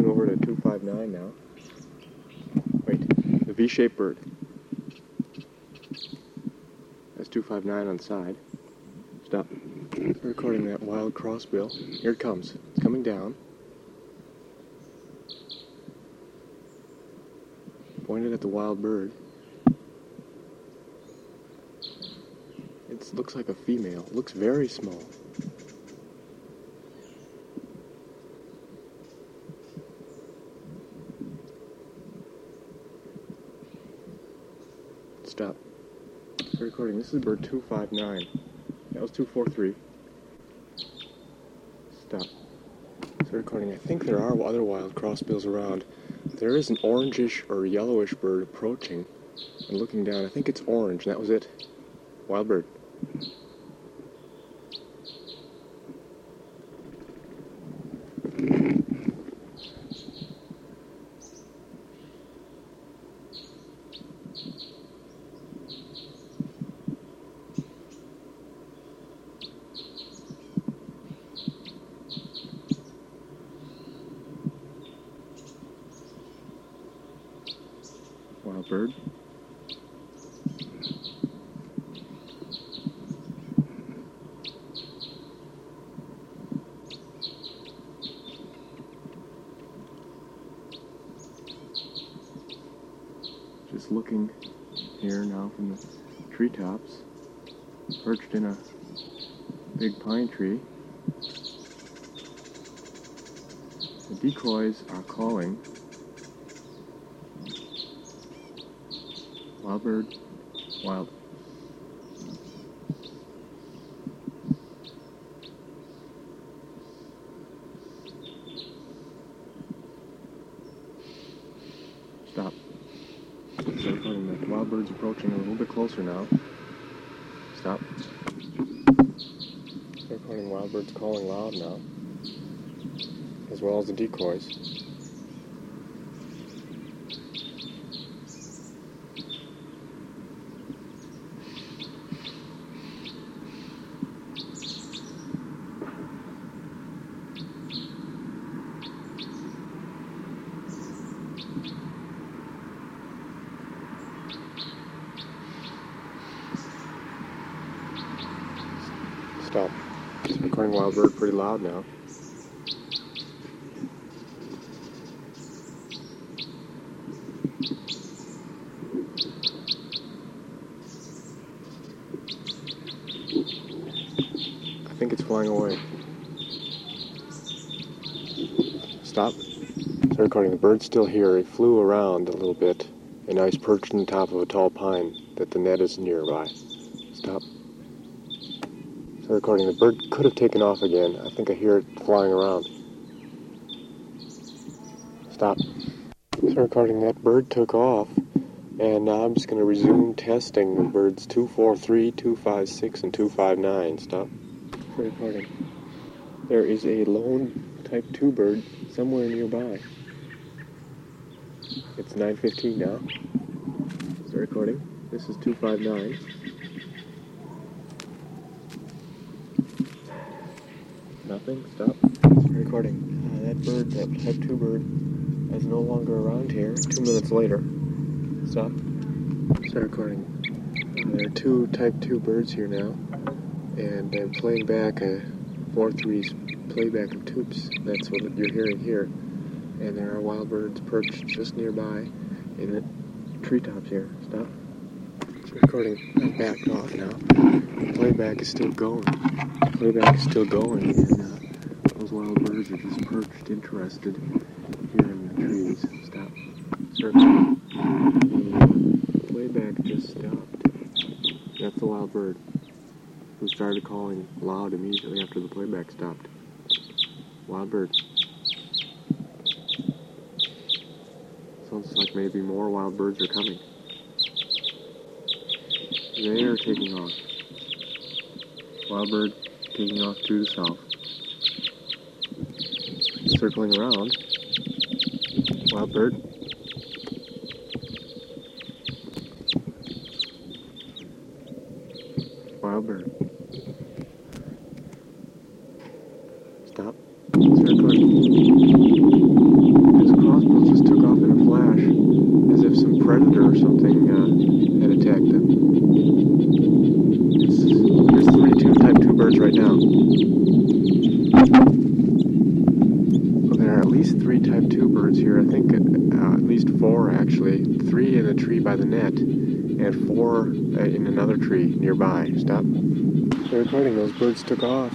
over to 259 now. Wait, the V-shaped bird. That's 259 on the side. Stop. Recording that wild crossbill. Here it comes. It's coming down. Pointed at the wild bird. It looks like a female. It looks very small. Stop. Recording. This is bird 259. That was 243. Stop. So recording. I think there are other wild crossbills around. There is an orangish or yellowish bird approaching and looking down. I think it's orange. That was it. Wild bird. Wild bird. Just looking here now from the treetops, perched in a big pine tree. The decoys are calling. Wild bird, wild. Stop. So recording the wild bird's approaching a little bit closer now. Stop. Recording wild birds calling loud now, as well as the decoys. Stop. It's recording wild bird pretty loud now. I think it's flying away. Stop. So recording the bird's still here. He flew around a little bit and now he's perched on the top of a tall pine that the net is nearby. Stop. So recording, the bird could have taken off again. I think I hear it flying around. Stop. So recording, that bird took off, and now I'm just going to resume testing the birds 243, 256, and 259. Stop. So recording. There is a lone type 2 bird somewhere nearby. It's 9:15 now. So recording. This is 259. Nothing. Stop. Recording. That bird, that type 2 bird, is no longer around here. 2 minutes later. Stop. Start recording. There are 2 type 2 birds here now, and I'm playing back a 4-3's playback of toops. That's what you're hearing here. And there are wild birds perched just nearby in the treetops here. Stop. Recording. I'm backed off now. The playback is still going. Playback is still going, and those wild birds are just perched, interested here in the trees. Stop. Circle. The playback just stopped. That's the wild bird who started calling loud immediately after the playback stopped. Wild bird. Sounds like maybe more wild birds are coming. They are taking off. Wild bird taking off to the south. Circling around. Wild bird. Wild bird. Stop. Circling. predator or something had attacked them. There's 32 type 2 birds right now. Well, there are at least 3 type 2 birds here. I think at least 4 actually. 3 in a tree by the net and 4 in another tree nearby. Stop. They're recording. Those birds took off.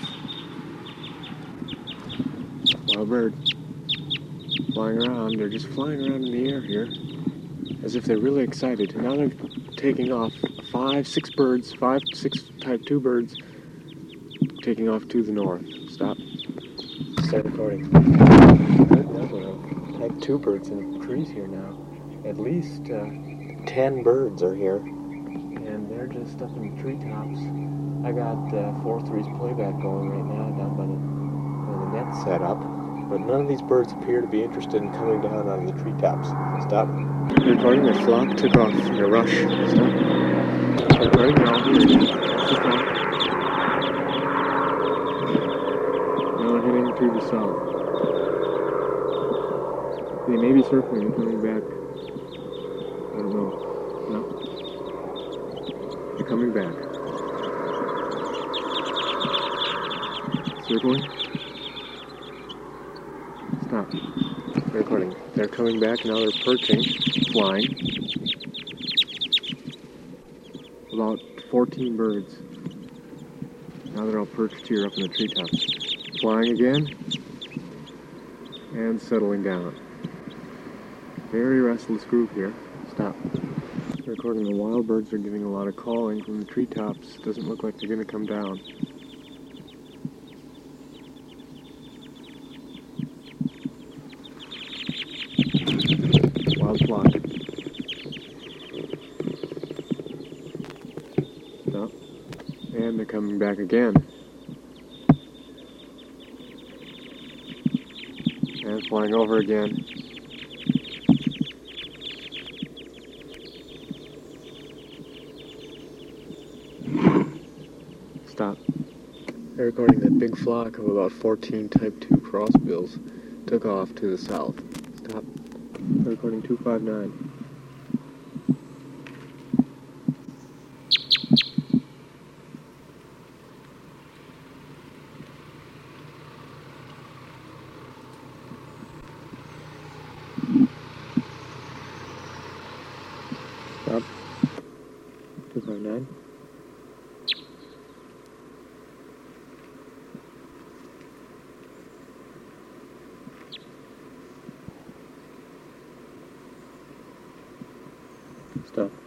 Wild bird. Flying around. They're just flying around in the air here. As if they're really excited. Now they're taking off. 5, 6 birds. 5, 6 type 2 birds. Taking off to the north. Stop. Start recording. Number of type 2 birds in trees here now. At least 10 birds are here. And they're just up in the treetops. I got 4-3's playback going right now down by the net set up. But none of these birds appear to be interested in coming down out of the treetops. Stop. Recording, their flock took off in a rush. Stop. Recording, they're all here. Took off. Now heading to the south. They may be circling and coming back. I don't know. No. They're coming back. Circling. Stop. They're recording. They're coming back, now they're perching, flying. About 14 birds. Now they're all perched here up in the treetops. Flying again, and settling down. Very restless group here. Stop. Recording, the wild birds are giving a lot of calling from the treetops. Doesn't look like they're going to come down. Wild flock. Stop. And they're coming back again. And flying over again. Stop. They're recording that big flock of about 14 type 2 crossbills took off to the south. Stop. They're recording 259. Stop. 259. Stop.